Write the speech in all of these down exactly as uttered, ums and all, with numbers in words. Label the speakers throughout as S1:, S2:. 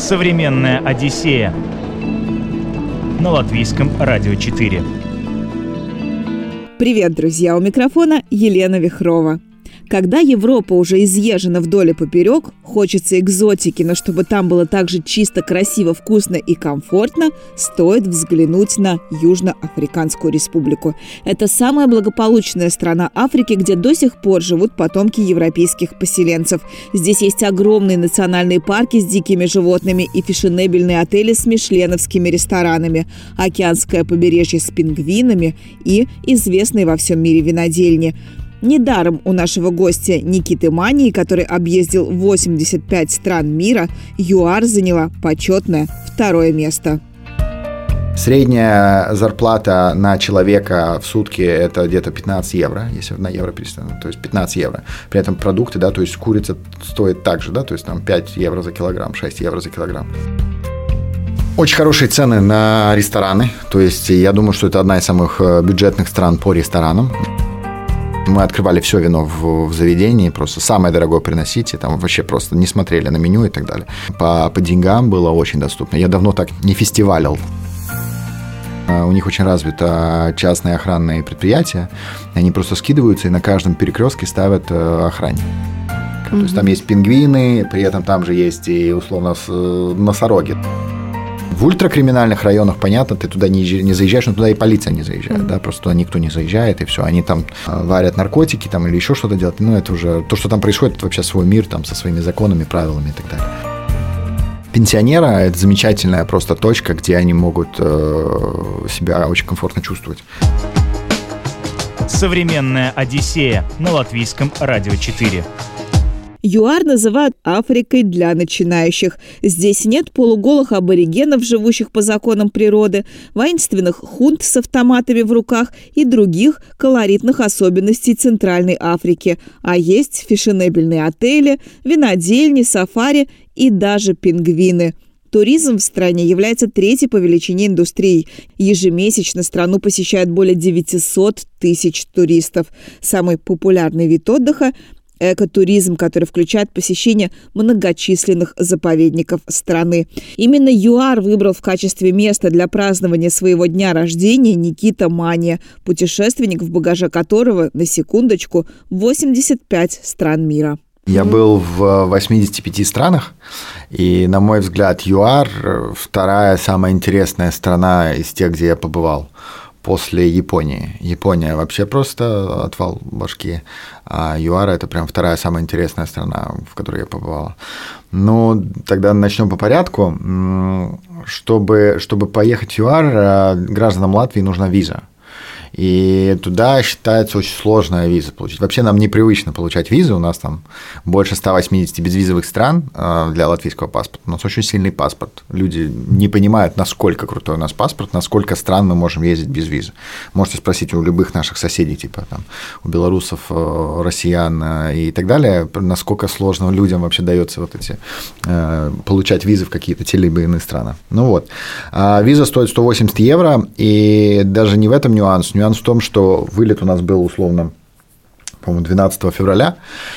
S1: Современная Одиссея на Латвийском радио четыре.
S2: Привет, друзья! У микрофона Елена Вихрова. Когда Европа уже изъезжена вдоль и поперек, хочется экзотики, но чтобы там было также чисто, красиво, вкусно и комфортно, стоит взглянуть на Южноафриканскую республику. Это самая благополучная страна Африки, где до сих пор живут потомки европейских поселенцев. Здесь есть огромные национальные парки с дикими животными и фешенебельные отели с мишленовскими ресторанами, океанское побережье с пингвинами и известные во всем мире винодельни. Недаром у нашего гостя Никиты Мании, который объездил восемьдесят пять стран мира, ЮАР заняла почетное второе место.
S3: Средняя зарплата на человека в сутки – это где-то пятнадцать евро, если на евро перестану, то есть пятнадцать евро. При этом продукты, да, то есть курица стоит так же, да, то есть там пять евро за килограмм, шесть евро за килограмм. Очень хорошие цены на рестораны, то есть я думаю, что это одна из самых бюджетных стран по ресторанам. Мы открывали все вино в, в заведении, просто самое дорогое приносите, там вообще просто не смотрели на меню и так далее. По, по деньгам было очень доступно. Я давно так не фестивалил. У них очень развито частные охранные предприятия. Они просто скидываются и на каждом перекрестке ставят охранника. Mm-hmm. То есть там есть пингвины, при этом там же есть и условно носороги. В ультракриминальных районах, понятно, ты туда не, не заезжаешь, но туда и полиция не заезжает, mm-hmm. да, просто туда никто не заезжает, и все, они там варят наркотики там, или еще что-то делают, ну, это уже, то, что там происходит, это вообще свой мир там, со своими законами, правилами и так далее. Пенсионера – это замечательная просто точка, где они могут э, себя очень комфортно чувствовать.
S1: Современная Одиссея на Латвийском радио четыре.
S2: ЮАР называют Африкой для начинающих. Здесь нет полуголых аборигенов, живущих по законам природы, воинственных хунт с автоматами в руках и других колоритных особенностей Центральной Африки. А есть фешенебельные отели, винодельни, сафари и даже пингвины. Туризм в стране является третьей по величине индустрией. Ежемесячно страну посещают более девятьсот тысяч туристов. Самый популярный вид отдыха – экотуризм, который включает посещение многочисленных заповедников страны. Именно ЮАР выбрал в качестве места для празднования своего дня рождения Никита Мания, путешественник, в багаже которого, на секундочку, восемьдесят пять стран мира.
S3: Я был в восьмидесяти пяти странах, и, на мой взгляд, ЮАР – вторая самая интересная страна из тех, где я побывал. После Японии. Япония вообще просто отвал башки, а ЮАР – это прям вторая самая интересная страна, в которой я побывал. Ну, тогда начнем по порядку. Чтобы, чтобы поехать в ЮАР, гражданам Латвии нужна виза. И туда считается очень сложная виза получить. Вообще нам непривычно получать визы, у нас там больше ста восьмидесяти безвизовых стран для латвийского паспорта. У нас очень сильный паспорт. Люди не понимают, насколько крутой у нас паспорт, насколько стран мы можем ездить без визы. Можете спросить у любых наших соседей, типа там, у белорусов, россиян и так далее, насколько сложно людям вообще дается вот эти получать визы в какие-то те либо иные страны. Ну вот. Виза стоит сто восемьдесят евро, и даже не в этом нюанс. Нюанс в том, что вылет у нас был условно, по-моему, двенадцатого февраля,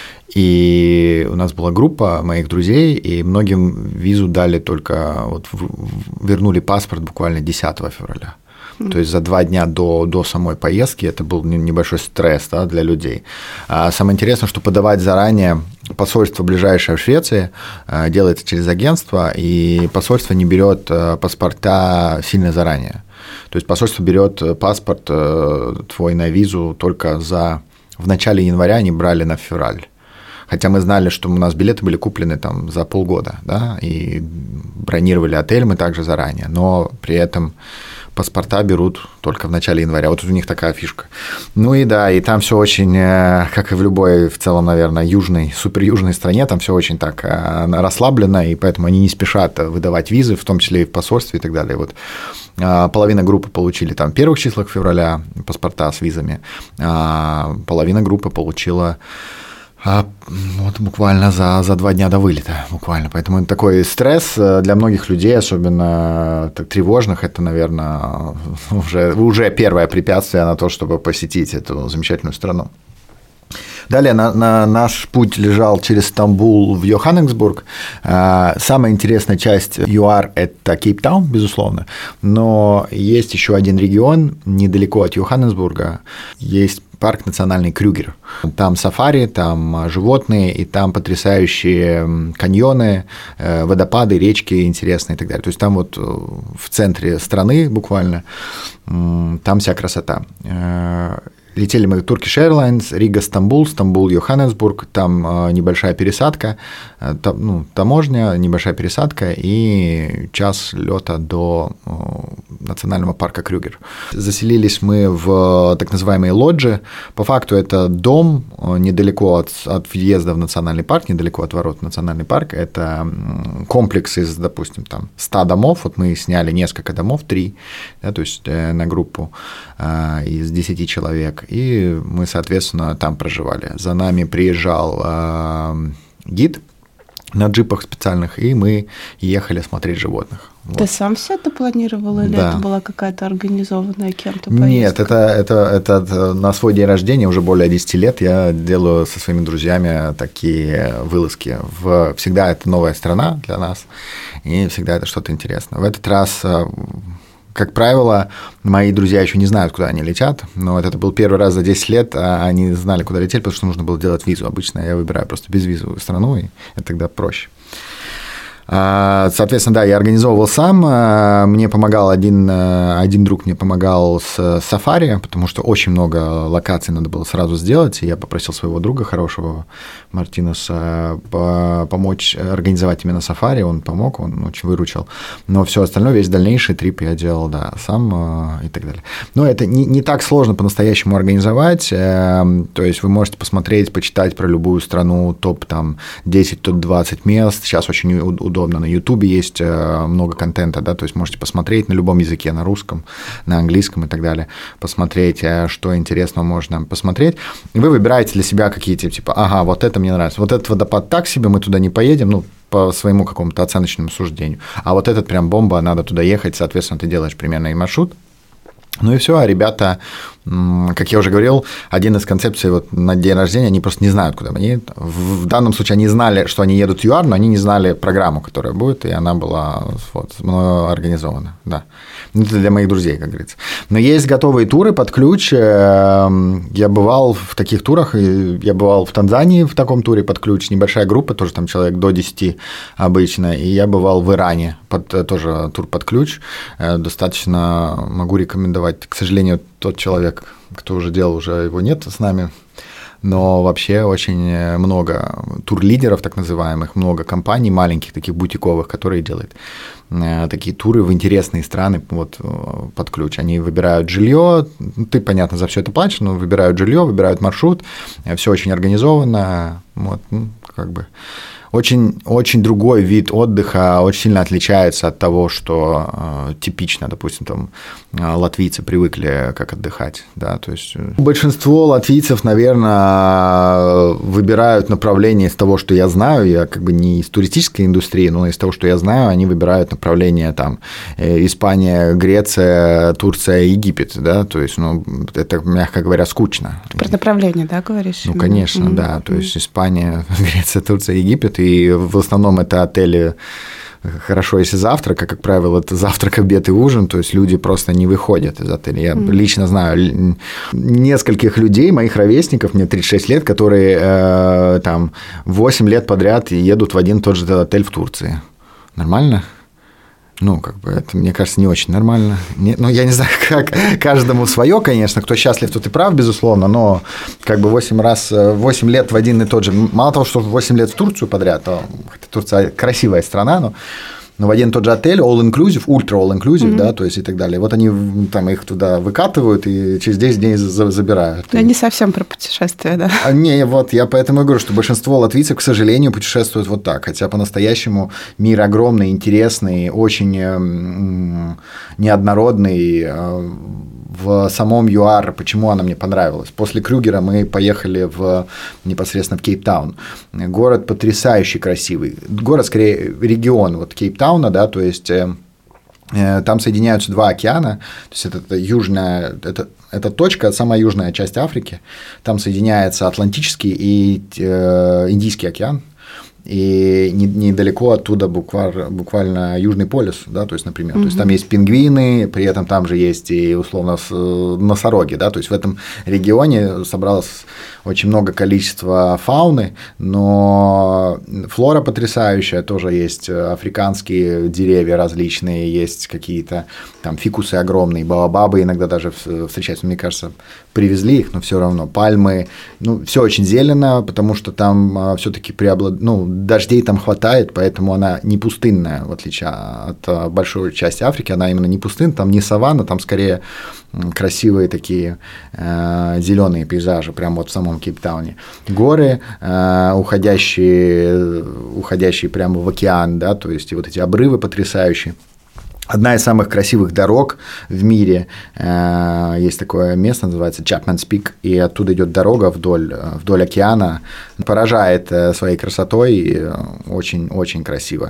S3: и у нас была группа моих друзей, и многим визу дали только, вот, вернули паспорт буквально десятого февраля. Mm-hmm. То есть за два дня до, до самой поездки это был небольшой стресс, да, для людей. А самое интересное, что подавать заранее посольство ближайшее в Швеции делается через агентство, и посольство не берет паспорта сильно заранее. То есть посольство берет паспорт твой на визу только за в начале января, они брали на февраль. Хотя мы знали, что у нас билеты были куплены там за полгода, да, и бронировали отель мы также заранее, но при этом паспорта берут только в начале января. Вот у них такая фишка. Ну и да, и там все очень, как и в любой, в целом, наверное, южной, суперюжной стране, там все очень так расслаблено, и поэтому они не спешат выдавать визы, в том числе и в посольстве и так далее. Вот половина группы получили там в первых числах февраля паспорта с визами, а половина группы получила вот буквально за, за два дня до вылета, буквально. Поэтому это такой стресс для многих людей, особенно так, тревожных, это, наверное, уже, уже первое препятствие на то, чтобы посетить эту замечательную страну. Далее на, на наш путь лежал через Стамбул в Йоханнесбург. Самая интересная часть ЮАР – это Кейптаун, безусловно, но есть еще один регион недалеко от Йоханнесбурга, есть парк национальный Крюгер. Там сафари, там животные, и там потрясающие каньоны, водопады, речки интересные и так далее. То есть там вот в центре страны буквально, там вся красота. Летели мы Turkish Airlines, Рига, Стамбул, Стамбул, Йоханнесбург, там небольшая пересадка, там, ну, таможня, небольшая пересадка и час лета до национального парка Крюгер. Заселились мы в так называемые лоджи. По факту это дом недалеко от, от въезда в национальный парк, недалеко от ворот в национальный парк. Это комплекс из, допустим, там ста домов. Вот мы сняли несколько домов, три, да, то есть на группу из десяти человек. И мы, соответственно, там проживали. За нами приезжал э, гид на джипах специальных, и мы ехали смотреть животных.
S4: Ты вот. Сам все это планировал, или да. это была какая-то организованная кем-то поездка?
S3: Нет, это, это, это на свой день рождения, уже более десяти лет, я делаю со своими друзьями такие вылазки. В, всегда это новая страна для нас, и всегда это что-то интересное. В этот раз... Как правило, мои друзья еще не знают, куда они летят, но вот это был первый раз за десять лет, а они знали, куда лететь, потому что нужно было делать визу. Обычно я выбираю просто безвизовую страну, и это тогда проще. Соответственно, да, я организовывал сам, мне помогал один, один друг, мне помогал с сафари, потому что очень много локаций надо было сразу сделать, и я попросил своего друга хорошего, Мартинеса, помочь организовать именно сафари, он помог, он очень выручил, но все остальное, весь дальнейший трип я делал, да, сам и так далее. Но это не, не так сложно по-настоящему организовать, то есть вы можете посмотреть, почитать про любую страну, топ там десять, топ двадцать мест, сейчас очень удобно. Удобно. На Ютубе есть много контента, да, то есть можете посмотреть на любом языке, на русском, на английском и так далее, посмотреть, что интересного можно посмотреть, и вы выбираете для себя какие-то, типа, ага, вот это мне нравится, вот этот водопад так себе, мы туда не поедем, ну, по своему какому-то оценочному суждению, а вот этот прям бомба, надо туда ехать, соответственно, ты делаешь примерно и маршрут. Ну и все, а ребята, как я уже говорил, один из концепций вот на день рождения, они просто не знают, куда они едут. В данном случае они знали, что они едут в ЮАР, но они не знали программу, которая будет, и она была вот, мною организована, да. Это для моих друзей, как говорится. Но есть готовые туры под ключ. Я бывал в таких турах, я бывал в Танзании в таком туре под ключ, небольшая группа, тоже там человек до десяти обычно, и я бывал в Иране, под, тоже тур под ключ. Достаточно могу рекомендовать. К сожалению, тот человек, кто уже делал, уже его нет с нами, но вообще очень много турлидеров, так называемых, много компаний маленьких, таких бутиковых, которые делают такие туры в интересные страны вот, под ключ. Они выбирают жилье, ты, понятно, за все это платишь, но выбирают жилье, выбирают маршрут, все очень организовано, вот, ну, как бы... Очень, очень другой вид отдыха, очень сильно отличается от того, что э, типично, допустим, там латвийцы привыкли как отдыхать, да, то есть большинство латвийцев, наверное, выбирают направление из того, что я знаю, я как бы не из туристической индустрии, но из того, что я знаю, они выбирают направление там Испания, Греция, Турция, Египет, да, то есть, ну, это, мягко говоря, скучно.
S4: Про направление, да, говоришь?
S3: Ну, конечно, mm-hmm. да, то есть Испания, Греция, Турция, Египет, и в основном это отели, хорошо, если завтрак, а, как правило, это завтрак, обед и ужин, то есть люди просто не выходят из отеля. Я mm. лично знаю нескольких людей, моих ровесников, мне тридцать шесть лет, которые э, там восемь лет подряд едут в один и тот же отель в Турции. Нормально? Ну, как бы, это, мне кажется, не очень нормально. Не, ну, я не знаю, как каждому свое, конечно, кто счастлив, тот и прав, безусловно, но как бы восемь раз, восемь лет в один и тот же. Мало того, что восемь лет в Турцию подряд, то Турция красивая страна, но, но в один и тот же отель, all-inclusive, ультра all-inclusive, mm-hmm. да, то есть и так далее. Вот они там их туда выкатывают и через десять дней забирают.
S4: Да, не совсем про путешествия, да.
S3: А, не, вот я поэтому и говорю, что большинство латвийцев, к сожалению, путешествуют вот так, хотя по-настоящему мир огромный, интересный, очень м- неоднородный. В самом ЮАР, почему она мне понравилась? После Крюгера мы поехали в, непосредственно в Кейптаун. Город потрясающе красивый. Город, скорее, регион вот Кейптауна, да, то есть Там соединяются два океана, то есть это, это южная, это, это точка, самая южная часть Африки, там соединяется Атлантический и э, Индийский океан, и недалеко оттуда буквально, буквально Южный полюс, да, то есть, например, угу. то есть там есть пингвины, при этом там же есть и условно носороги, да, то есть в этом регионе собралось очень много количества фауны, но флора потрясающая, тоже есть африканские деревья различные, есть какие-то там фикусы огромные, баобабы иногда даже встречаются, мне кажется, привезли их, но все равно пальмы, ну, все очень зелено, потому что там все-таки преобладает, ну, дождей там хватает, поэтому она не пустынная, в отличие от большой части Африки, она именно не пустынная, там не саванна, там скорее красивые такие э, зеленые пейзажи, прямо вот в самом Кейптауне. Горы, э, уходящие, уходящие прямо в океан, да, то есть и вот эти обрывы потрясающие. Одна из самых красивых дорог в мире, э, есть такое место, называется Chapman's Peak, и оттуда идет дорога вдоль, вдоль океана, поражает своей красотой, очень-очень красиво.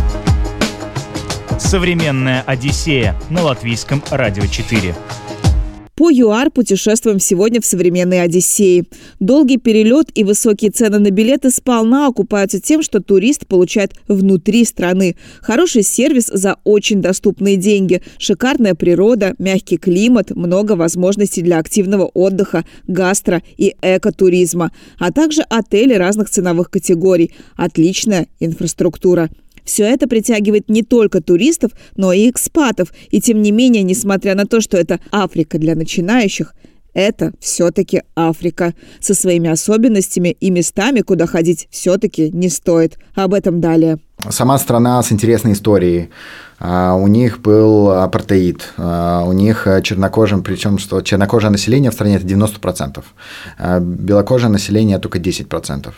S1: Современная Одиссея на Латвийском радио четыре.
S2: По ЮАР путешествуем сегодня в современной Одиссее. Долгий перелет и высокие цены на билеты сполна окупаются тем, что турист получает внутри страны. Хороший сервис за очень доступные деньги, шикарная природа, мягкий климат, много возможностей для активного отдыха, гастро- и экотуризма, а также отели разных ценовых категорий, отличная инфраструктура. Все это притягивает не только туристов, но и экспатов. И тем не менее, несмотря на то, что это Африка для начинающих, это все-таки Африка. Со своими особенностями и местами, куда ходить все-таки не стоит. Об этом далее.
S3: Сама страна с интересной историей. У них был апартеид, у них чернокожим, причем что чернокожее население в стране это девяносто процентов, белокожее население только десять процентов.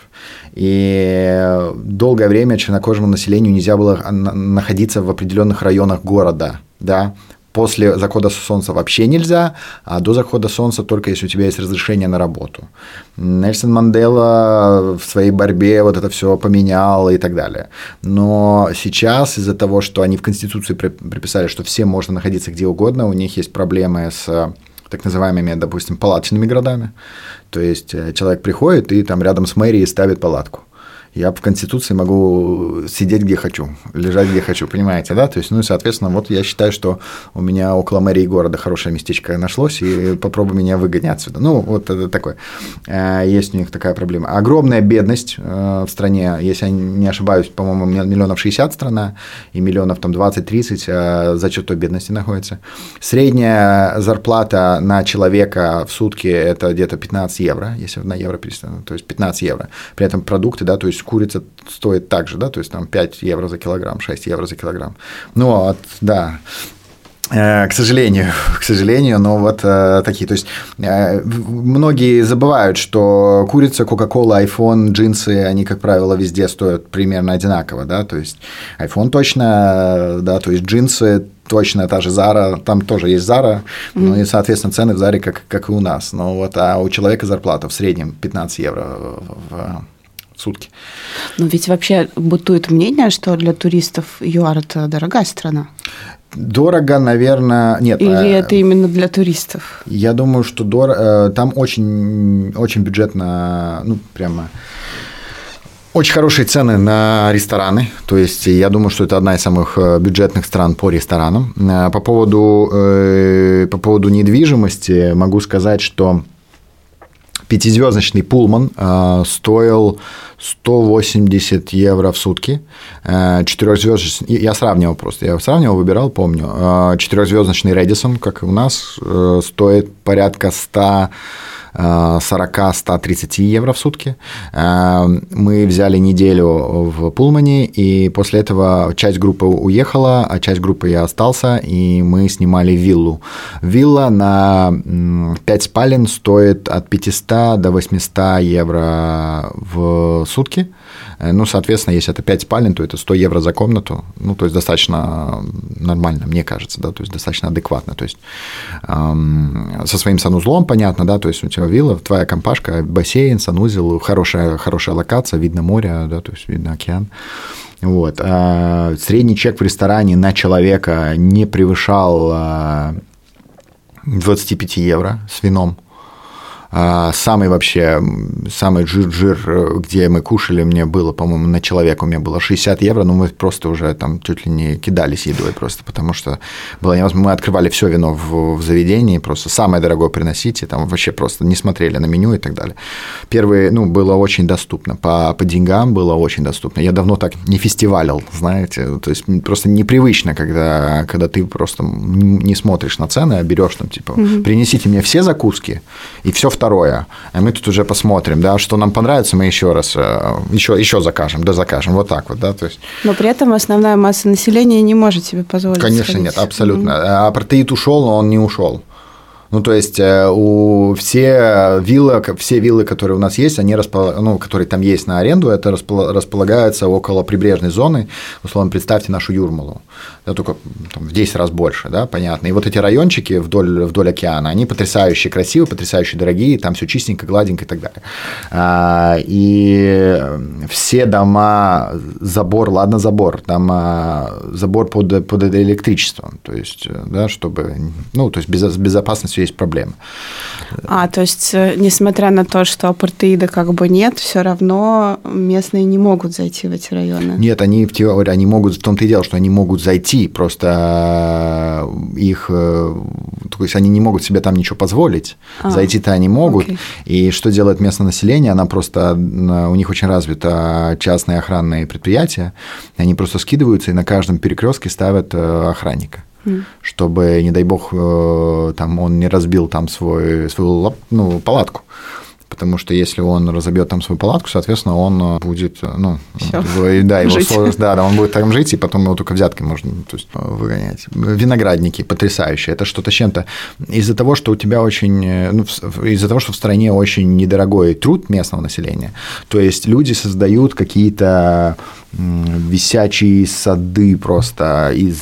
S3: И долгое время чернокожему населению нельзя было находиться в определенных районах города, да. После захода солнца вообще нельзя, а до захода солнца только если у тебя есть разрешение на работу. Нельсон Мандела в своей борьбе вот это все поменял и так далее. Но сейчас из-за того, что они в Конституции приписали, что всем можно находиться где угодно, у них есть проблемы с так называемыми, допустим, палаточными городами. То есть человек приходит и там рядом с мэрией ставит палатку. Я в Конституции могу сидеть где хочу, лежать где хочу, понимаете, да? То есть, ну и, соответственно, вот я считаю, что у меня около мэрии города хорошее местечко нашлось, и попробуй меня выгонять отсюда. Ну, вот это такое. Есть у них такая проблема. Огромная бедность в стране, если я не ошибаюсь, по-моему, миллионов шестьдесят страна, и миллионов там двадцать-тридцать за счет той бедности находится. Средняя зарплата на человека в сутки – это где-то пятнадцать евро, если на евро переставить, то есть пятнадцать евро. При этом продукты, да, то есть курица стоит так же, да, то есть там пять евро за килограмм, шесть евро за килограмм. Ну, вот, да, э, к сожалению, к сожалению, но вот э, такие, то есть э, многие забывают, что курица, кока-кола, айфон, джинсы, они, как правило, везде стоят примерно одинаково, да, то есть айфон точно, да, то есть джинсы точно та же Zara, там тоже есть Zara, mm-hmm. ну и, соответственно, цены в Zara, как, как и у нас, но вот, а у человека зарплата в среднем пятнадцать евро в, в сутки.
S4: Но ведь вообще бытует мнение, что для туристов ЮАР – это дорогая страна.
S3: Дорого, наверное, нет.
S4: Или это именно для туристов?
S3: Я думаю, что дорого, там очень, очень бюджетно, ну, прямо очень хорошие цены на рестораны, то есть я думаю, что это одна из самых бюджетных стран по ресторанам. По поводу, по поводу недвижимости могу сказать, что пятизвездочный Пулман э, стоил сто восемьдесят евро в сутки. Э, четырехзвездочный, я сравнивал просто, я сравнивал, выбирал, помню. Э, четырехзвездочный Рэдисон, как и у нас, э, стоит порядка сто сорок - сто тридцать евро в сутки. Мы взяли неделю в Пулмане, и после этого часть группы уехала, а часть группы я остался, и мы снимали виллу. Вилла на пять спален стоит от пятисот до восьмисот евро в сутки. Ну, соответственно, если это пять спален, то это сто евро за комнату. Ну, то есть достаточно нормально, мне кажется, да, то есть достаточно адекватно. То есть эм, со своим санузлом, понятно, да, то есть у тебя вилла, твоя компашка, бассейн, санузел, хорошая, хорошая локация, видно море, да, то есть видно океан. Вот. А средний чек в ресторане на человека не превышал двадцать пять евро с вином. Самый вообще, самый жир-жир, где мы кушали, мне было, по-моему, на человека у меня было шестьдесят евро, но мы просто уже там чуть ли не кидались едой просто, потому что было невозможно. Мы открывали все вино в, в заведении, просто самое дорогое приносите, там вообще просто не смотрели на меню и так далее. Первые, ну, было очень доступно, по, по деньгам было очень доступно. Я давно так не фестивалил, знаете, то есть просто непривычно, когда, когда ты просто не смотришь на цены, а берешь там, типа, угу. принесите мне все закуски и все в второе, а мы тут уже посмотрим, да, что нам понравится, мы еще раз, еще, еще закажем, да, закажем, вот так вот, да, то есть. Но
S4: при этом основная масса населения не может себе позволить.
S3: Конечно, сходить. Нет, абсолютно. Mm-hmm. А Протеид ушел, но он не ушел. Ну, то есть, у все виллы, все виллы, которые у нас есть, они распол... ну, которые там есть на аренду, это располагаются около прибрежной зоны. Условно, представьте нашу Юрмалу. Это только там, в десять раз больше, да, понятно. И вот эти райончики вдоль, вдоль океана, они потрясающе красивые, потрясающе дорогие, там все чистенько, гладенько и так далее. И все дома, забор, ладно, забор, там забор под, под электричеством, то есть, да, чтобы, ну, то есть, без безопасностью есть проблемы.
S4: А, то есть, несмотря на то, что апартеида как бы нет, все равно местные не могут зайти в эти районы?
S3: Нет, они в теории, они могут, в том-то и дело, что они могут зайти, просто их, то есть, они не могут себе там ничего позволить, а, зайти-то они могут, окей. И что делает местное население, она просто, у них очень развито частные охранные предприятия, они просто скидываются и на каждом перекрестке ставят охранника. Чтобы, не дай бог, там, он не разбил там свой, свою ну, палатку. Потому что если он разобьет там свою палатку, соответственно, он будет, ну, да, его сложность, да, да, он будет там жить, и потом его только взяткой можно, то есть, выгонять. Виноградники потрясающие, это что-то с чем-то. Из-за того, что у тебя очень, ну, из-за того, что в стране очень недорогой труд местного населения, то есть люди создают какие-то висячие сады просто из,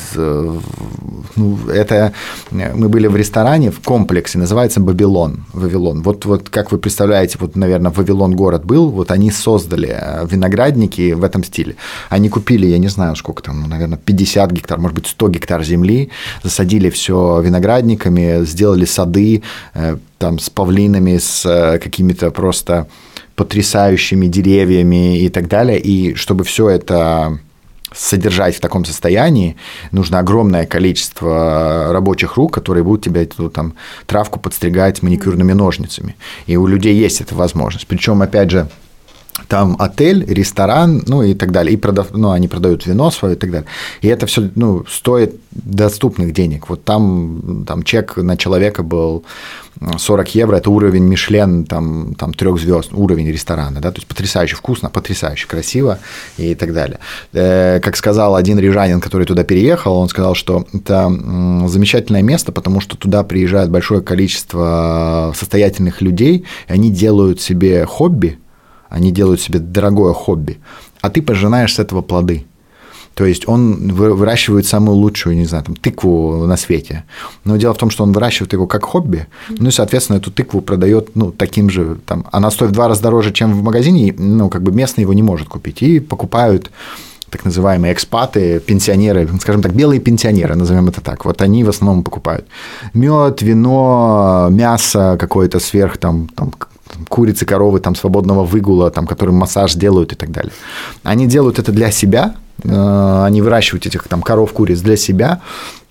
S3: ну, это мы были в ресторане в комплексе, называется Бабилон, Вавилон. Вот, вот как вы представляете, вот, наверное, Вавилон город был, вот они создали виноградники в этом стиле. Они купили, я не знаю, сколько там, ну, наверное, пятьдесят гектар, может быть, сто гектар земли, засадили все виноградниками, сделали сады там с павлинами, с какими-то просто потрясающими деревьями и так далее, и чтобы все это содержать в таком состоянии, нужно огромное количество рабочих рук, которые будут тебе эту там травку подстригать маникюрными ножницами. И у людей есть эта возможность. Причем, опять же, там отель, ресторан, ну и так далее. И продав... ну, они продают вино свое и так далее. И это все, ну, стоит доступных денег. Вот там, там чек на человека был сорок евро, это уровень Мишлен, там, там трех звезд, уровень ресторана, да, то есть потрясающе вкусно, потрясающе красиво и так далее. Как сказал один рижанин, который туда переехал, он сказал, что это замечательное место, потому что туда приезжает большое количество состоятельных людей, и они делают себе хобби, они делают себе дорогое хобби, а ты пожинаешь с этого плоды. То есть он выращивает самую лучшую, не знаю, там, тыкву на свете. Но дело в том, что он выращивает его как хобби, ну и, соответственно, эту тыкву продает, ну, таким же, там, она стоит в два раза дороже, чем в магазине, ну, как бы местный его не может купить, и покупают так называемые экспаты, пенсионеры, скажем так, белые пенсионеры, назовем это так, вот они в основном покупают мед, вино, мясо какое-то сверх, там, там курицы, коровы, там, свободного выгула, там, которым массаж делают и так далее. Они делают это для себя, они выращивают этих там коров, куриц для себя,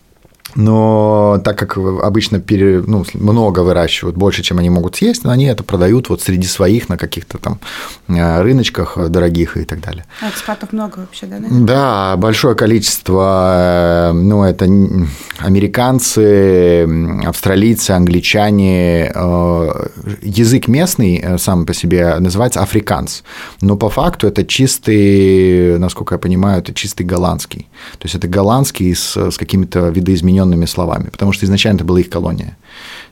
S3: но так как обычно пере, ну, много выращивают, больше, чем они могут съесть, но они это продают вот среди своих на каких-то там рыночках дорогих и так далее.
S4: А экспатов много вообще, да?
S3: Да, большое количество, ну, это американцы, австралийцы, англичане. Язык местный сам по себе называется африканс, но по факту это чистый, насколько я понимаю, это чистый голландский. То есть это голландский с, с какими-то видоизмененными словами, потому что изначально это была их колония.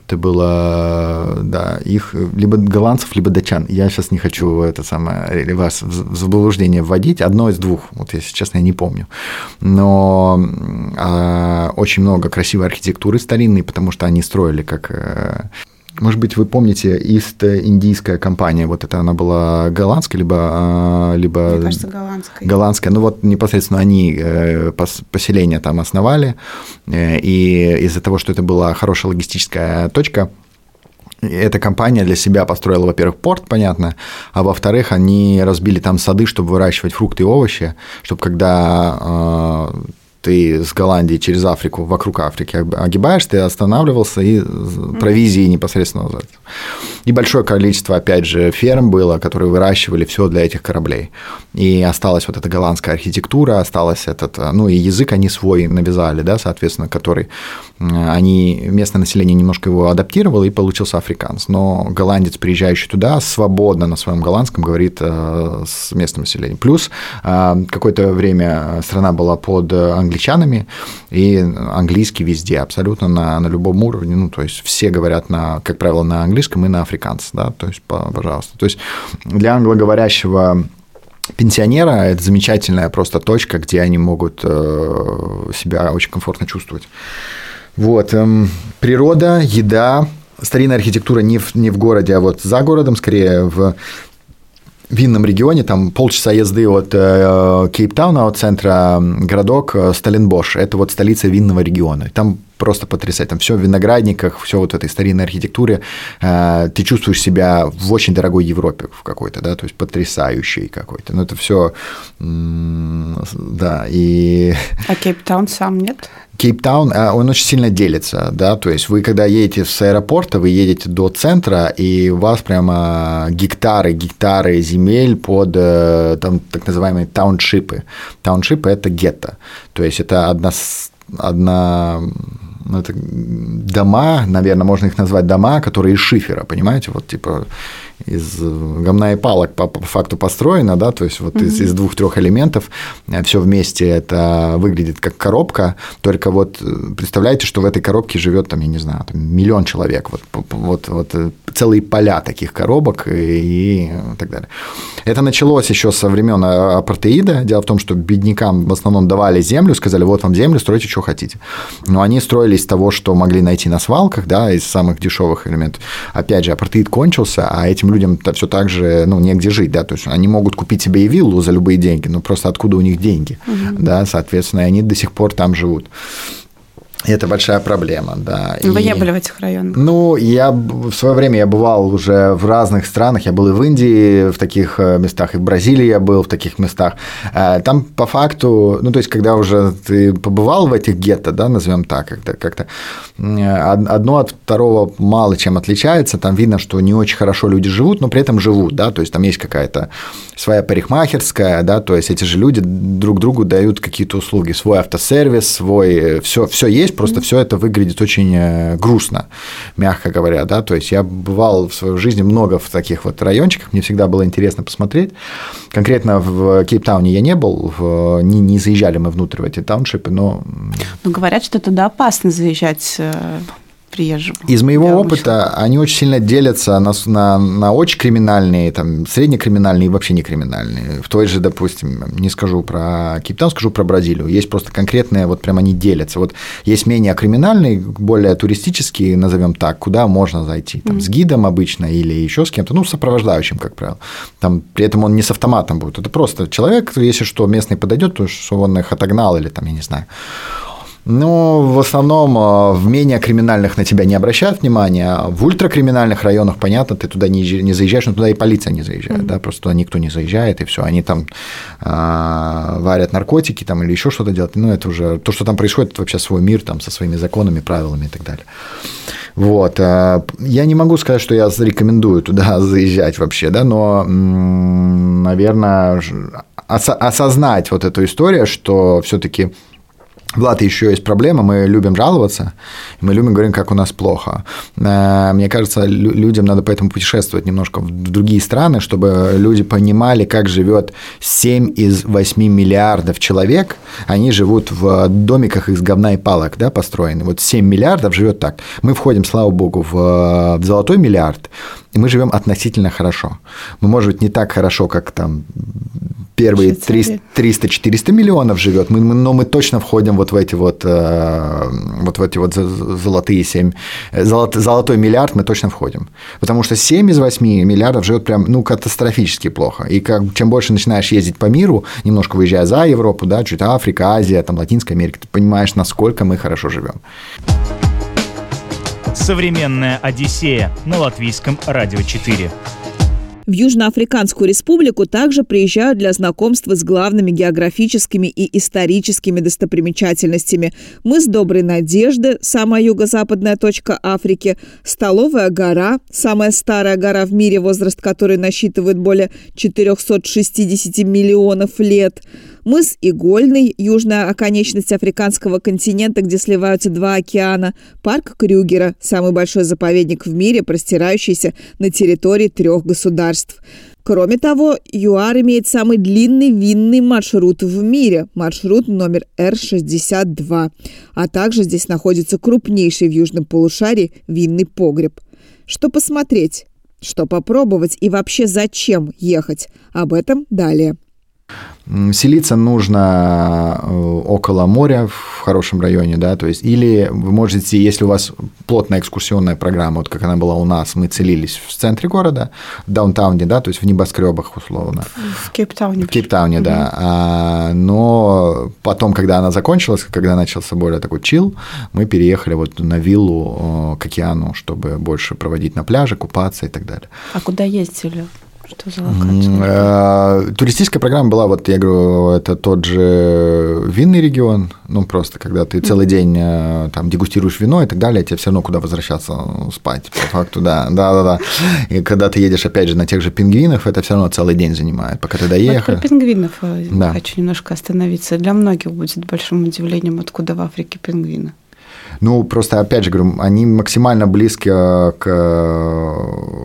S3: Это было, да, их, либо голландцев, либо датчан. Я сейчас не хочу это самое, вас в заблуждение вводить. Одно из двух, вот если честно, я не помню. Но а, очень много красивой архитектуры старинной, потому что они строили как... Может быть, вы помните, Ист-Индийская компания, вот это она была голландская, либо... либо
S4: Мне кажется, голландская.
S3: Голландская. Ну вот непосредственно они поселение там основали, и из-за того, что это была хорошая логистическая точка, эта компания для себя построила, во-первых, порт, понятно, а во-вторых, они разбили там сады, чтобы выращивать фрукты и овощи, чтобы когда... ты с Голландии через Африку, вокруг Африки огибаешь, ты останавливался и провизии непосредственно. И большое количество, опять же, ферм было, которые выращивали все для этих кораблей. И осталась вот эта голландская архитектура, осталась этот, ну и язык они свой навязали, да, соответственно, который они, местное население немножко его адаптировало, и получился африканс. Но голландец, приезжающий туда, свободно на своем голландском говорит с местным населением. Плюс какое-то время страна была под англичанами, и английский везде, абсолютно на, на любом уровне, ну, то есть все говорят, на, как правило, на английском и на африканце, да, то есть, пожалуйста. То есть для англоговорящего пенсионера это замечательная просто точка, где они могут себя очень комфортно чувствовать. Вот, природа, еда, старинная архитектура не в, не в городе, а вот за городом, скорее в винном регионе, там полчаса езды от Кейптауна, от центра, городок Стелленбош, это вот столица винного региона. Там просто потрясать, там все в виноградниках, все вот в этой старинной архитектуре, ты чувствуешь себя в очень дорогой Европе в какой-то, да, то есть потрясающей какой-то, ну это все, да, и...
S4: А Кейптаун сам нет?
S3: Кейптаун, он очень сильно делится, да, то есть вы, когда едете с аэропорта, вы едете до центра, и у вас прямо гектары, гектары земель под там, так называемые тауншипы. Тауншипы – это гетто, то есть это одна, одна ну, это дома, наверное, можно их назвать дома, которые из шифера, понимаете, вот типа из гамна и палок по, по факту построено, да, то есть вот mm-hmm. из, из двух-трех элементов все вместе это выглядит как коробка, только вот представляете, что в этой коробке живет там, я не знаю, там, миллион человек, вот, вот, вот целые поля таких коробок и, и так далее. Это началось еще со времен апартеида. Дело в том, что беднякам в основном давали землю, сказали, вот вам землю, стройте, что хотите. Но они строили из того, что могли найти на свалках, да, из самых дешевых элементов. Опять же, апартеид кончился, а этим людям все так же, ну, негде жить, да, то есть они могут купить себе и виллу за любые деньги, но просто откуда у них деньги, угу. да, соответственно, они до сих пор там живут. И это большая проблема, да.
S4: Вы
S3: и...
S4: не были в этих районах?
S3: Ну, я в свое время я бывал уже в разных странах. Я был и в Индии в таких местах, и в Бразилии я был в таких местах. Там по факту, ну, то есть, когда уже ты побывал в этих гетто, да, назовем так, как-то, как-то одно от второго мало чем отличается. Там видно, что не очень хорошо люди живут, но при этом живут, да, то есть, там есть какая-то своя парикмахерская, да, то есть, эти же люди друг другу дают какие-то услуги, свой автосервис, свой, все, все есть. Просто mm-hmm. все это выглядит очень грустно, мягко говоря, да, то есть я бывал в своей жизни много в таких вот райончиках, мне всегда было интересно посмотреть, конкретно в Кейптауне я не был, в... не, не заезжали мы внутрь в эти тауншипы, но...
S4: Ну, говорят, что туда опасно заезжать приезжим.
S3: Из моего я опыта обычно... они очень сильно делятся на, на, на очень криминальные, там, среднекриминальные и вообще не криминальные. В той же, допустим, не скажу про Кейптаун, скажу про Бразилию. Есть просто конкретные, вот прям они делятся. Вот есть менее криминальные, более туристические, назовем так, куда можно зайти. Там, mm-hmm. с гидом обычно или еще с кем-то, ну, с сопровождающим, как правило. Там, при этом он не с автоматом будет. Это просто человек, если что, местный подойдет, то что он их отогнал или там, я не знаю. Ну, в основном в менее криминальных на тебя не обращают внимания, в ультракриминальных районах, понятно, ты туда не, не заезжаешь, но туда и полиция не заезжает, mm-hmm. да, просто туда никто не заезжает, и все, они там а, варят наркотики там, или еще что-то делают, ну, это уже, то, что там происходит, это вообще свой мир там, со своими законами, правилами и так далее. Вот, я не могу сказать, что я рекомендую туда заезжать вообще, да, но, наверное, осознать вот эту историю, что все-таки В Латвии еще есть проблема, мы любим жаловаться, мы любим говорить, как у нас плохо. Мне кажется, людям надо поэтому путешествовать немножко в другие страны, чтобы люди понимали, как живет семь из восьми миллиардов человек. Они живут в домиках из говна и палок, да, построены. Вот семь миллиардов живет так. Мы входим, слава богу, в золотой миллиард, и мы живем относительно хорошо. Мы, может быть, не так хорошо, как там первые триста-четыреста миллионов живет, мы, но мы точно входим вот в эти вот, вот в эти вот золотые семь, золотой миллиард мы точно входим. Потому что семь из восьми миллиардов живет прям, ну, катастрофически плохо. И как, чем больше начинаешь ездить по миру, немножко выезжая за Европу, да, чуть Африка, Азия, там, Латинская Америка, ты понимаешь, насколько мы хорошо живем.
S1: Современная Одиссея на Латвийском радио четыре.
S2: В Южноафриканскую республику также приезжают для знакомства с главными географическими и историческими достопримечательностями. Мыс Доброй Надежды, самая юго-западная точка Африки, Столовая гора, самая старая гора в мире, возраст которой насчитывает более четыреста шестьдесят миллионов лет, мыс Игольный, южная оконечность африканского континента, где сливаются два океана, парк Крюгера, самый большой заповедник в мире, простирающийся на территории трех государств. Кроме того, ЮАР имеет самый длинный винный маршрут в мире, маршрут номер Эр шестьдесят два, а также здесь находится крупнейший в южном полушарии винный погреб. Что посмотреть, что попробовать и вообще зачем ехать, об этом далее.
S3: Селиться нужно около моря, в хорошем районе, да, то есть, или вы можете, если у вас плотная экскурсионная программа, вот как она была у нас, мы целились в центре города, в даунтауне, да, то есть в небоскребах условно.
S4: В Кейптауне.
S3: В Кейптауне, да. А, но потом, когда она закончилась, когда начался более такой чил, мы переехали вот на виллу к океану, чтобы больше проводить на пляже, купаться и так далее.
S4: А куда ездили? Что за локация?
S3: Туристическая программа была, вот я говорю, это тот же винный регион, ну просто когда ты целый день там дегустируешь вино и так далее, тебе все равно куда возвращаться спать, по факту, да, да, да, да. И когда ты едешь опять же на тех же пингвинов, это все равно целый день занимает, пока ты доехал.
S4: Вот про пингвинов
S3: да.
S4: Хочу немножко остановиться. Для многих будет большим удивлением, откуда в Африке пингвины.
S3: Ну, просто, опять же, говорю, они максимально близки к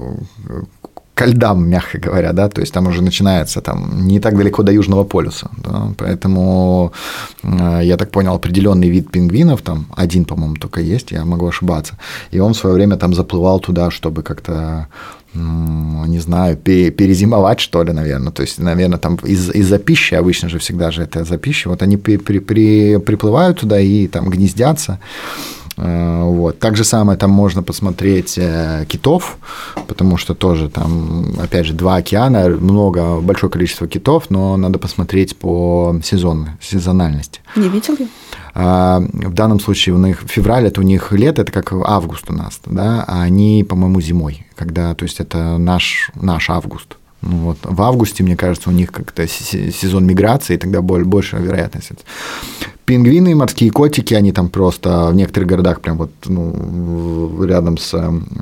S3: ко льдам, мягко говоря, да, то есть там уже начинается там не так далеко до Южного полюса, да, поэтому, я так понял, определенный вид пингвинов, там один, по-моему, только есть, я могу ошибаться, и он в свое время там заплывал туда, чтобы как-то, ну, не знаю, перезимовать, что ли, наверное, то есть, наверное, там из- из-за пищи, обычно же всегда же это за пищей, вот они при- при- при- приплывают туда и там гнездятся. Вот. Так же самое там можно посмотреть китов, потому что тоже там, опять же, два океана, много, большое количество китов, но надо посмотреть по сезону, сезональности.
S4: Не видел я?
S3: В данном случае у них февраль, это у них лето, это как август у нас, да, а они, по-моему, зимой, когда, то есть это наш, наш август. Ну, вот. В августе, мне кажется, у них как-то сезон миграции, и тогда большая вероятность. Пингвины, морские котики, они там просто в некоторых городах прям вот, ну, рядом с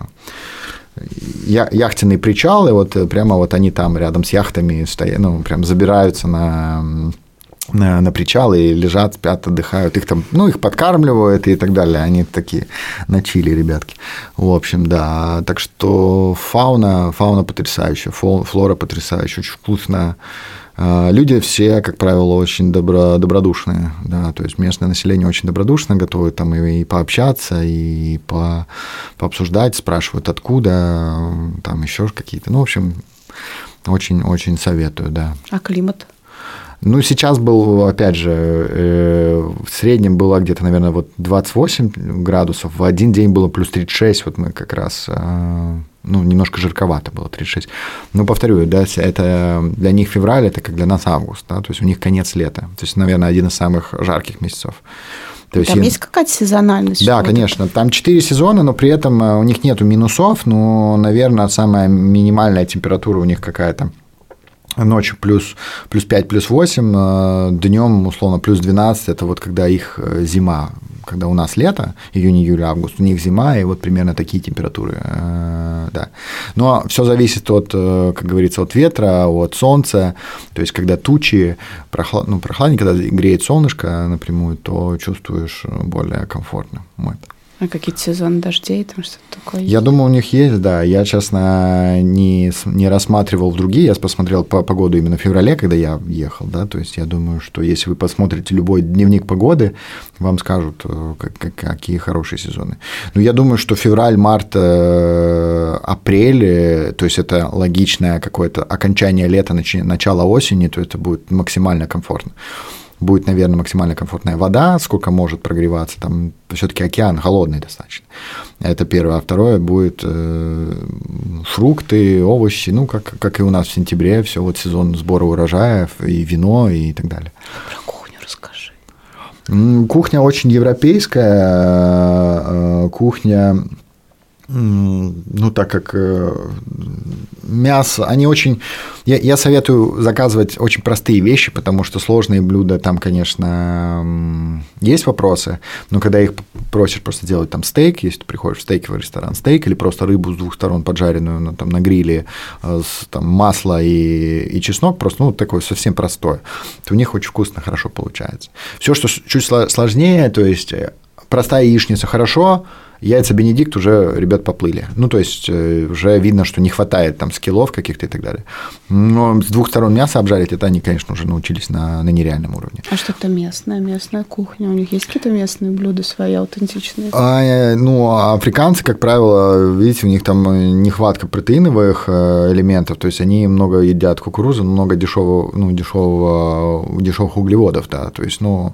S3: яхтенные причалы, вот прямо вот они там рядом с яхтами стоят, ну, прям забираются на, на, на причалы и лежат, спят, отдыхают. Их там, ну, их подкармливают и так далее. Они такие на чили, ребятки. В общем, да. Так что фауна, фауна потрясающая, флора потрясающая, очень вкусная. Люди все, как правило, очень добро, добродушные, да, то есть местное население очень добродушно, готовы там и, и пообщаться, и по, пообсуждать, спрашивают, откуда, там еще какие-то, ну, в общем, очень-очень советую, да.
S4: А климат?
S3: Ну, сейчас был, опять же, э, в среднем было где-то, наверное, вот двадцать восемь градусов, в один день было плюс тридцать шесть, вот мы как раз, э, ну, немножко жарковато было, тридцать шесть. Но, повторю, да, это для них февраль, это как для нас август, да, то есть у них конец лета, то есть, наверное, один из самых жарких месяцев.
S4: То есть, там есть какая-то сезональность?
S3: Да, конечно. Там четыре сезона, но при этом у них нету минусов, но, наверное, самая минимальная температура у них какая-то. Ночью плюс, плюс пять, плюс восемь, днем, условно, плюс двенадцать, это вот когда их зима, когда у нас лето, июнь, июль, август, у них зима, и вот примерно такие температуры, да. Но все зависит от, как говорится, от ветра, от солнца, то есть когда тучи, прохлад... ну, прохладнее, когда греет солнышко напрямую, то чувствуешь более комфортно. Вот.
S4: А какие-то сезоны дождей, там что-то такое есть?
S3: Я думаю, у них есть, да. Я, честно, не, не рассматривал в другие. Я посмотрел по погоду именно в феврале, когда я ехал, да. То есть я думаю, что если вы посмотрите любой дневник погоды, вам скажут, как, как, какие хорошие сезоны. Но я думаю, что февраль, март, апрель, то есть это логичное какое-то окончание лета, начало осени, то это будет максимально комфортно. Будет, наверное, максимально комфортная вода, сколько может прогреваться, там все-таки океан холодный достаточно. Это первое. А второе будет э, фрукты, овощи, ну, как, как и у нас в сентябре, все вот сезон сбора урожаев, и вино, и так далее.
S4: Про кухню расскажи.
S3: Кухня очень европейская, кухня... Ну, так как мясо, они очень... Я, я советую заказывать очень простые вещи, потому что сложные блюда, там, конечно, есть вопросы, но когда их просишь просто делать там стейк, если ты приходишь в стейковый ресторан, стейк или просто рыбу с двух сторон поджаренную ну, там, на гриле, с там, масло и, и чеснок, просто ну, такое совсем простое, то у них очень вкусно, хорошо получается. Все, что чуть сложнее, то есть простая яичница хорошо, яйца Бенедикт уже ребят поплыли. Ну, то есть уже видно, что не хватает там скиллов каких-то и так далее. Но с двух сторон мясо обжарить, это они, конечно, уже научились на, на нереальном уровне.
S4: А что-то местное, местная кухня? У них есть какие-то местные блюда свои, аутентичные?
S3: А, ну, африканцы, как правило, видите, у них там нехватка протеиновых элементов, то есть они много едят кукурузы, много дешевого, ну, дешевого, дешевых углеводов, да, то есть, ну,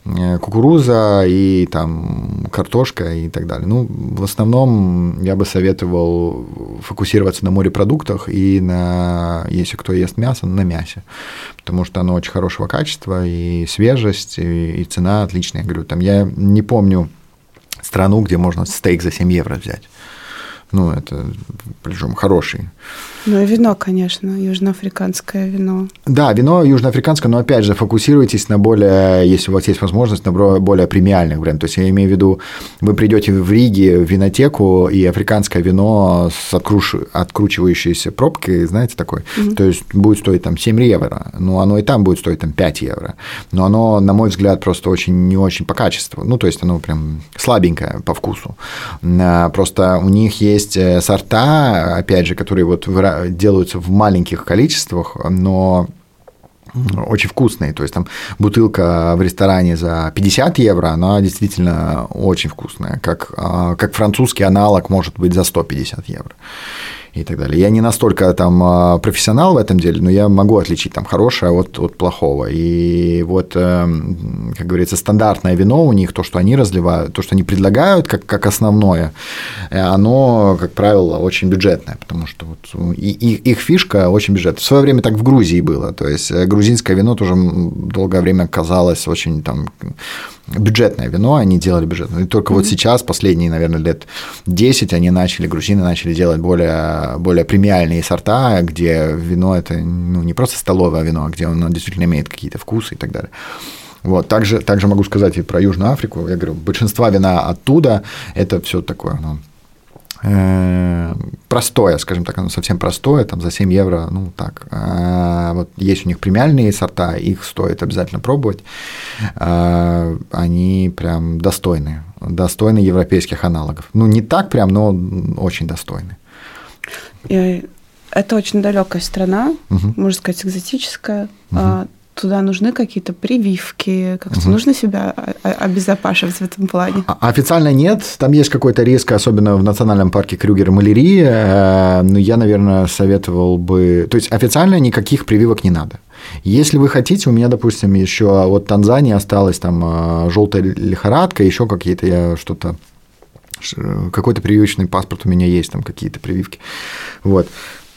S3: кукуруза и там картошка и так далее. Ну, в основном я бы советовал фокусироваться на морепродуктах и на, если кто ест мясо, на мясе, потому что оно очень хорошего качества, и свежесть, и, и цена отличная. Я говорю, там я не помню страну, где можно стейк за семь евро взять. Ну, это, причем, хороший.
S4: Ну, и вино, конечно, южноафриканское вино.
S3: Да, вино южноафриканское, но, опять же, фокусируйтесь на более, если у вас есть возможность, на более премиальных брендах. То есть, я имею в виду, вы придете в Риге в винотеку, и африканское вино с откруш... откручивающейся пробкой, знаете, такой, mm-hmm. то есть, будет стоить там семь евро, но оно и там будет стоить там пять евро. Но оно, на мой взгляд, просто очень не очень по качеству. Ну, то есть, оно прям слабенькое по вкусу. Просто у них есть Есть сорта, опять же, которые вот делаются в маленьких количествах, но очень вкусные. То есть там бутылка в ресторане за пятьдесят евро, она действительно очень вкусная, как, как французский аналог может быть за сто пятьдесят евро. И так далее. Я не настолько там профессионал в этом деле, но я могу отличить там хорошее от, от плохого. И вот, как говорится, стандартное вино у них, то, что они разливают, то, что они предлагают как, как основное, оно, как правило, очень бюджетное, потому что вот и, и, их фишка очень бюджетная. В свое время так в Грузии было, то есть грузинское вино тоже долгое время казалось очень там бюджетное вино, они делали бюджетное. И только mm-hmm. вот сейчас, последние, наверное, лет десять, они начали, грузины начали делать более, более премиальные сорта, где вино – это ну, не просто столовое вино, а где оно действительно имеет какие-то вкусы и так далее. Вот. Также, также могу сказать и про Южную Африку. Я говорю, большинство вина оттуда – это все такое, ну, простое, скажем так, оно совсем простое, там за семь евро, ну так. А вот есть у них премиальные сорта, их стоит обязательно пробовать. А они прям достойны, достойны европейских аналогов. Ну, не так прям, но очень достойны.
S4: И это очень далекая страна, угу. можно сказать, экзотическая. Угу. Туда нужны какие-то прививки, как-то угу. нужно себя обезопашивать в этом плане?
S3: Официально нет. Там есть какой-то риск, особенно в национальном парке Крюгер малярии. Но я, наверное, советовал бы... То есть официально никаких прививок не надо. Если вы хотите, у меня, допустим, еще от Танзании осталась там желтая лихорадка, еще какие-то я что-то... Какой-то прививочный паспорт у меня есть, там какие-то прививки. Вот.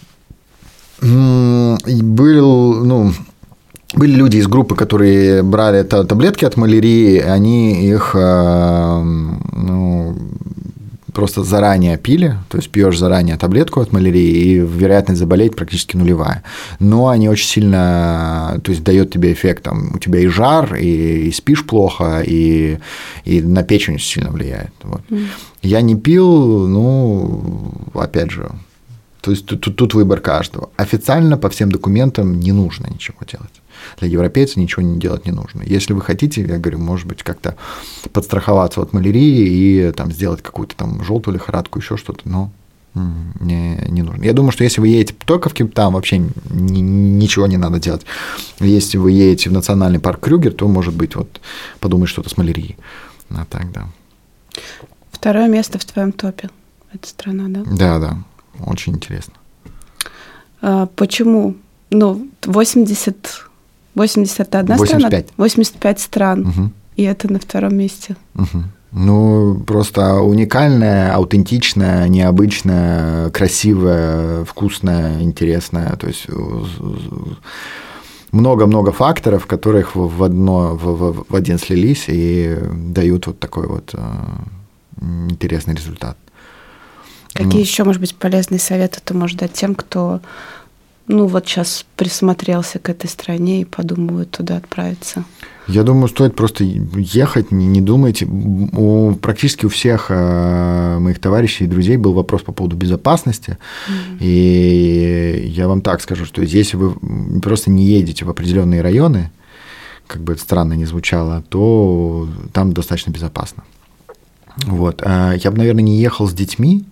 S3: Был, ну... Были люди из группы, которые брали таблетки от малярии, они их ну, просто заранее пили, то есть пьешь заранее таблетку от малярии, и вероятность заболеть практически нулевая. Но они очень сильно, то есть дает тебе эффект, там, у тебя и жар, и, и спишь плохо, и, и на печень очень сильно влияет. Вот. Mm. Я не пил, ну, опять же, то есть тут, тут выбор каждого. Официально по всем документам не нужно ничего делать. Для европейцев ничего не делать не нужно. Если вы хотите, я говорю, может быть, как-то подстраховаться от малярии и там, сделать какую-то там желтую лихорадку, еще что-то, но не, не нужно. Я думаю, что если вы едете только в Кейптаун, вообще ни, ничего не надо делать. Если вы едете в национальный парк Крюгер, то, может быть, вот подумать что-то с малярией. А так, да.
S4: Второе место в твоем топе. Это страна, да?
S3: Да, да. Очень интересно.
S4: А почему? Ну, восемьдесят... восемьдесят одна
S3: восемьдесят пять.
S4: страна? восемьдесят пять стран.
S3: Угу.
S4: И это на втором месте.
S3: Угу. Ну, просто уникальная, аутентичная, необычная, красивая, вкусная, интересная. То есть много-много факторов, которых в, одно, в, в один слились и дают вот такой вот интересный результат.
S4: Какие ну. еще, может быть, полезные советы ты можешь дать тем, кто, ну, вот сейчас присмотрелся к этой стране и подумывает туда отправиться?
S3: Я думаю, стоит просто ехать, не, не думайте. У, практически у всех э, моих товарищей и друзей был вопрос по поводу безопасности. Mm-hmm. И я вам так скажу, что если вы просто не едете в определенные районы, как бы это странно ни звучало, то там достаточно безопасно. Вот. Я бы, наверное, не ехал с детьми,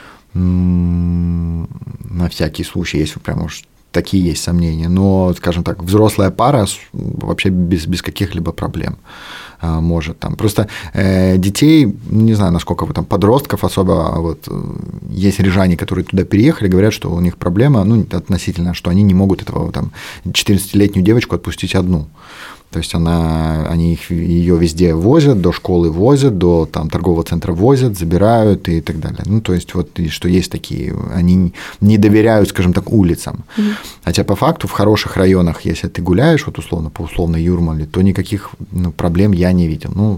S3: на всякий случай, если прям уж такие есть сомнения. Но, скажем так, взрослая пара вообще без, без каких-либо проблем может там. Просто э, детей, не знаю, насколько вы там, подростков особо, вот, есть рижане, которые туда переехали, говорят, что у них проблема, ну, относительно, что они не могут этого, там, четырнадцатилетнюю девочку отпустить одну. То есть она, они их, ее везде возят, до школы возят, до там, торгового центра возят, забирают и так далее. Ну, то есть, вот, и что есть такие, они не доверяют, скажем так, улицам. Mm-hmm. Хотя по факту в хороших районах, если ты гуляешь, вот условно, по условной Юрмале, то никаких ну, проблем я не видел. Ну,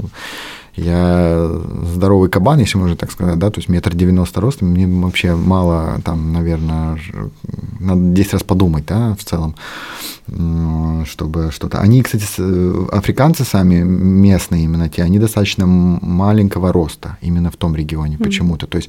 S3: я здоровый кабан, если можно так сказать, да, то есть метр девяносто ростом, мне вообще мало, там, наверное, надо десять раз подумать, да, в целом, чтобы что-то. Они, кстати, африканцы сами, местные именно те, они достаточно маленького роста именно в том регионе mm-hmm. почему-то. То есть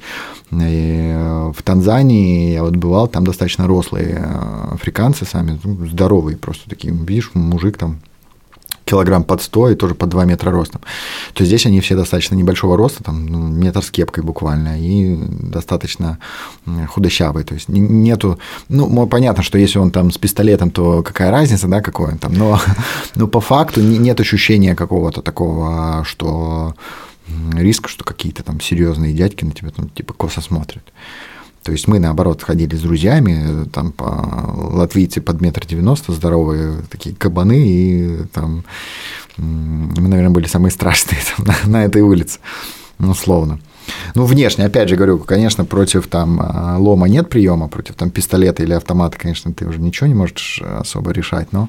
S3: в Танзании я вот бывал, там достаточно рослые африканцы сами, здоровые просто такие, видишь, мужик там, килограмм под сто и тоже под два метра ростом. То есть здесь они все достаточно небольшого роста, там, ну, метр с кепкой буквально, и достаточно худощавые. То есть нету... Ну, понятно, что если он там с пистолетом, то какая разница, да, какой он там, но, но по факту нет ощущения какого-то такого, что риск, что какие-то там серьезные дядьки на тебя там типа косо смотрят. То есть мы, наоборот, ходили с друзьями, там по латвийцы под метр девяносто, здоровые такие кабаны, и там мы, наверное, были самые страшные там, на, на этой улице, ну, условно. Ну, внешне, опять же говорю, конечно, против там лома нет приема, против там пистолета или автомата, конечно, ты уже ничего не можешь особо решать, но...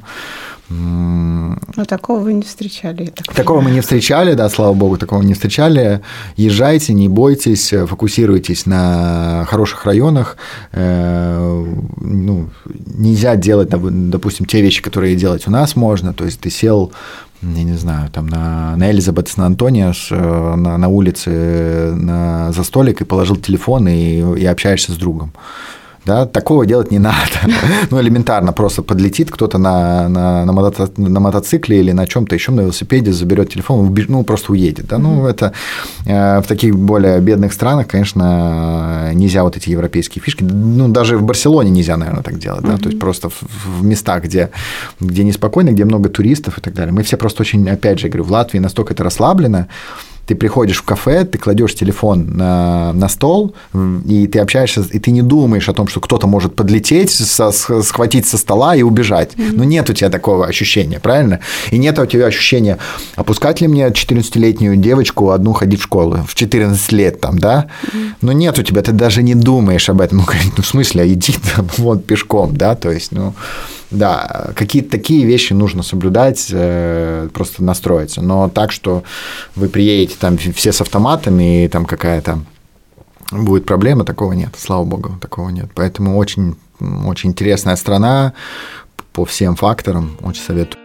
S4: Но такого вы не встречали.
S3: Такого мы не встречали, да, слава богу, такого не встречали. Езжайте, не бойтесь, фокусируйтесь на хороших районах. Ну, нельзя делать, допустим, те вещи, которые делать у нас можно, то есть ты сел... я не знаю, там на, на Элизабет, на Антониас, на, на улице на, за столик и положил телефон и, и общаешься с другом. Да, такого делать не надо. Ну, элементарно, просто подлетит кто-то на, на, на, мото, на мотоцикле или на чем-то еще, на велосипеде, заберет телефон, ну, просто уедет. Да? Ну, это э, в таких более бедных странах, конечно, нельзя вот эти европейские фишки. Ну, даже в Барселоне нельзя, наверное, так делать. Да? Mm-hmm. То есть просто в, в местах, где, где неспокойно, где много туристов и так далее. Мы все просто очень, опять же, говорю, в Латвии настолько это расслаблено. Ты приходишь в кафе, ты кладешь телефон на, на стол, и ты общаешься, и ты не думаешь о том, что кто-то может подлететь, со, схватить со стола и убежать. Mm-hmm. Но нет у тебя такого ощущения, правильно? И нет у тебя ощущения, опускать ли мне четырнадцатилетнюю девочку одну ходить в школу в четырнадцать лет, там, да? Mm-hmm. Но нет у тебя, ты даже не думаешь об этом. Ну, ну в смысле, иди там вот пешком, да? То есть, ну... Да, какие-то такие вещи нужно соблюдать, просто настроиться. Но так, что вы приедете там все с автоматами, и там какая-то будет проблема, такого нет, слава богу, такого нет. Поэтому очень, очень интересная страна по всем факторам, очень советую.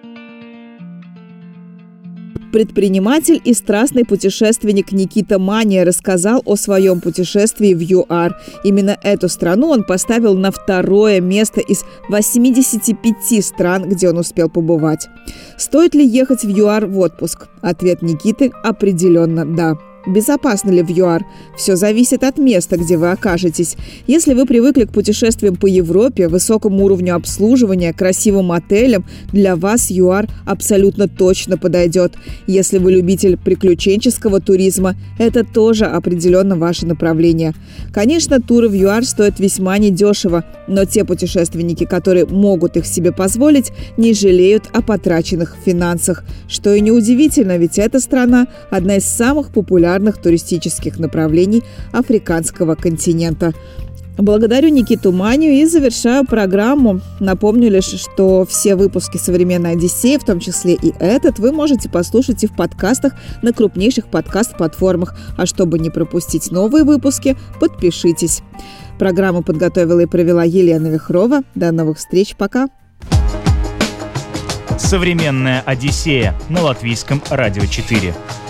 S2: Предприниматель и страстный путешественник Никита Мания рассказал о своем путешествии в ЮАР. Именно эту страну он поставил на второе место из восьмидесяти пяти стран, где он успел побывать. Стоит ли ехать в ЮАР в отпуск? Ответ Никиты – определенно да. Безопасно ли в ЮАР? Все зависит от места, где вы окажетесь. Если вы привыкли к путешествиям по Европе, высокому уровню обслуживания, красивым отелям, для вас ЮАР абсолютно точно подойдет. Если вы любитель приключенческого туризма, это тоже определенно ваше направление. Конечно, туры в ЮАР стоят весьма недешево, но те путешественники, которые могут их себе позволить, не жалеют о потраченных финансах. Что и неудивительно, ведь эта страна – одна из самых популярных туристических направлений африканского континента. Благодарю Никиту Манию и завершаю программу. Напомню лишь, что все выпуски «Современной Одиссеи», в том числе и этот, вы можете послушать и в подкастах на крупнейших подкаст-платформах. А чтобы не пропустить новые выпуски, подпишитесь. Программу подготовила и провела Елена Вихрова. До новых встреч. Пока.
S1: «Современная Одиссея» на Латвийском радио четыре.